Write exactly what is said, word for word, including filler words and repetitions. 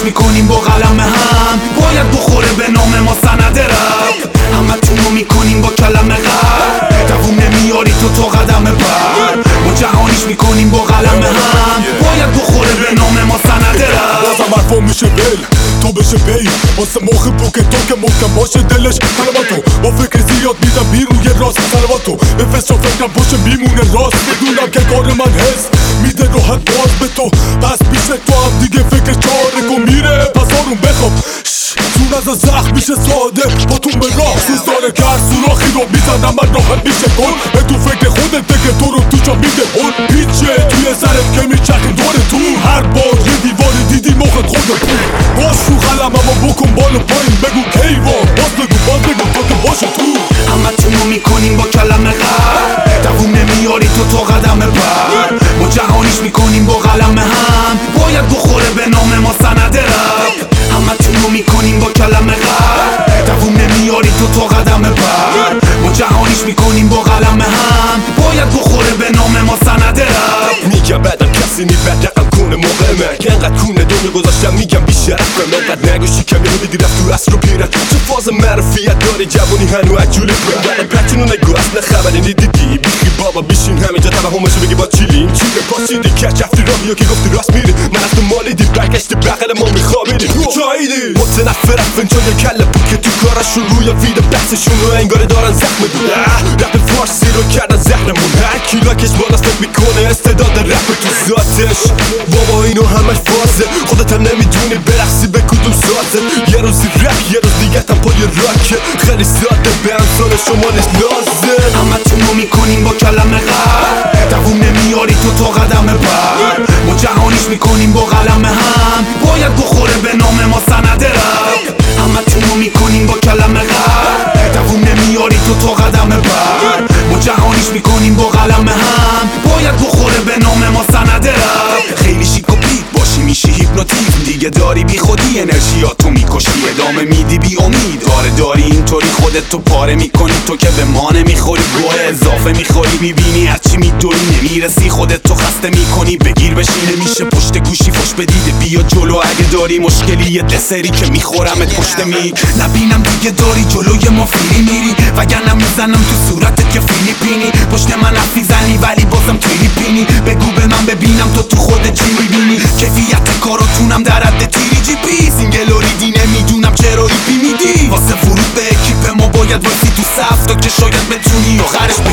میکنیم با قلم هم، باید بخوره به نام ما سند رپ. همه تونو میکنیم با کلمه قلب، دووم نمیاری تو تا قدم بر. ما جهانیش میکنیم با قلم هم، باید بخوره به نام ما سند رپ. بازم حرفا میشه ول تو بشه بی واسه مخ بوک تو که محکم باشه دلش. کلماتو با فکر زیاد میدم بیرون یه راست. سلواتو بفرست و فکرم باشه میمونه راست. میدونم که کار من هست میده راحت باز به تو، پس میشه تو هم دیگه فکر چاره کن میره. پس آروم بخواب چون از زخم میشه ساده باتون به راه. سوزداره کرد سوراخی رو میزنم من راحت میشه کن. به تو فکر خودت که تو رو تو جا میده هون. پیچه توی سرت که میچکن دور تو. هر بار یه دیواری دیدی مخت خودت بود. باز شو قلم اما بکن بالا پایین بگو کیوان. باز بگو باز بگو تا که باشه تو. همه تونو میکنیم با کلمه قلب، دووم نمیاری تو تا قدم بر. ما جهانیش میکنیم با قلم هم، باید بخوره به نام ما سند رپ. همه تونو میکنیم با کلمه قلب، دووم نمیاری تو تا قدم بر. ما جهانیش میکنیم با قلم هم، باید بخوره به نام ما سند رپ. میگم بعدم کسی نی بد رقم کنه موقع من که انقدر کونه دنیا گذاشتم میگم بیشرفم. انقدر نگو شیکم یه دیدی رفت تو اصر و پیرن. چه فاز معرفیت داری جوانی هنو عجوله برن. پرچینو نگو اصلا خبری ندیدی بیخی بابا بیشین همینجا توهمشو بگی با چیلیم. چی به پاسیدی کچ رفتی راهیو که گفتی راست میری. من از تو مالیدی برگشتی بغل ما میخوابیدی جاییدی متنفرت فنجای کله بود که تو کارشون روی وید بحثشون رو انگاره دارن زخم دون. رپ فارسی رو کردن زهرمون. هر کی لاکش بالاست فکر میکنه استعداد رپ تو ذاتش. بابا اینو همش فازه خودت هم نمیدونی برقصی به کدوم سازه. یه روزی رپ یه روز دیگه تم پای راکه. خیلی ساده به امثال شما نیست لازم. همه تونو میکنیم با کلمه قلب، دووم نمیاری تو تا قدم بر. ما جهانیش میکنیم با قلم هم، باید بخوره به نام ما سند رپ. همه تونو میکنیم با کلمه قلب، دووم نمیاری تو تا قدم بر. ما جهانیش میکنیم با قلم هم، باید بخوره به نام ما سند رپ. خیلی شیک و پیک باشی میشی هیپنوتیزم دیگه، داری بی خودی انرژیاتو میکشی ادامه میدی بی امید. آره داری اینطوری خودت تو پاره میکنی تو که به ما نمیخوری. گوه اضافه میخوری میبینی هرچی میدونی نمیرسی خودت تو خسته میکنی. بگیر بشینه میشه پشت گوشی فش بدیده بیا جلو اگه داری مشکلی یه دسری که میخورمت پشت می نبینم دیگه داری جلوی ما فیلی میری وگرنه میزنم تو صورتت که فیلیپینی. پشت من حرفی زنی ولی بازم فیلیپینی. بگو به من ببینم تو تو خودت چی میبینی. کیفیت کاراتونم در حد تیری جی پی. سینگل و ریدی نمیدونم چرا ایپی میدی. واسه ورود به اکیپ ما باید وایسی تو صف تا که شاید بتونی آخرش